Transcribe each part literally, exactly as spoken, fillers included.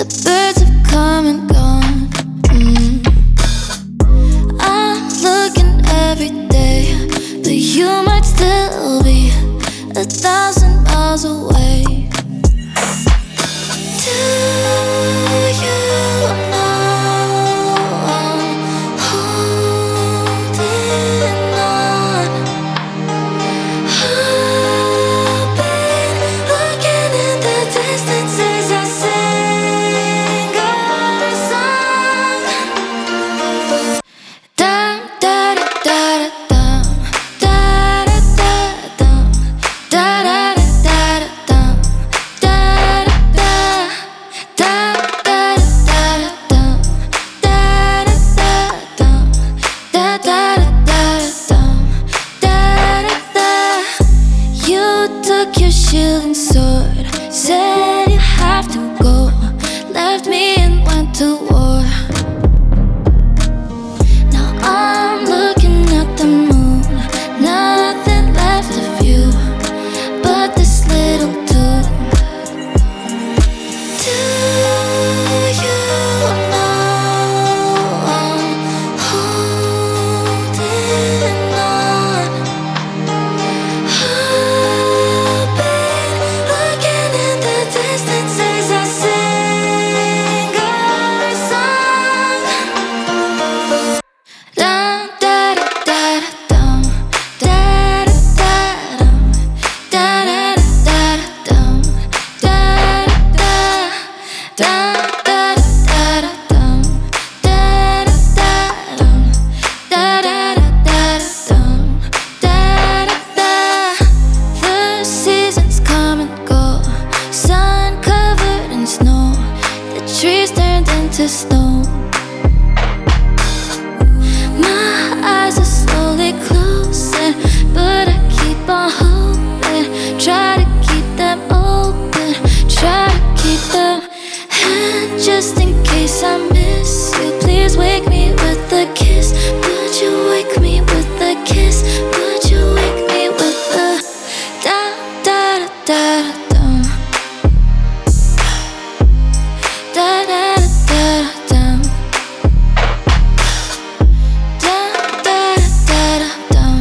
The birds have come and gone. mm. I'm looking every day, but you might still be a thousand miles away. Do you know I'm holding on? I've been looking in the distance as I sing our song. Dum da da da da dum, da da da dum, da da da da dum, da da da dum, da da da dum, da da da dum, da da da dum, da da da. You took your shield and sword, said you have to go, left me and went to war. Now I'm looking at the moon, nothing left of you but this little tune. Do you know I'm holding on? I've been looking in the distance as I sing our song. Dum da da da dum, da da da dum, da da da dum, da da dum, da da dum, da da dum, da da da dum, da da. The seasons come and go, sun covered in snow, the trees turned into stone. My eyes are slowly closing, but I keep on hoping. Try to keep them open, try to keep them. And just in case I miss you, please wake me with a kiss. Would you wake me with a kiss? Would you wake me with a da da da da dum, da da da dum, dum da da dum,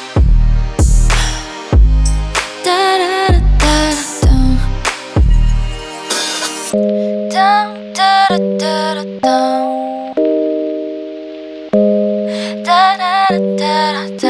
da da da dum, dum da da dum, da da da dum.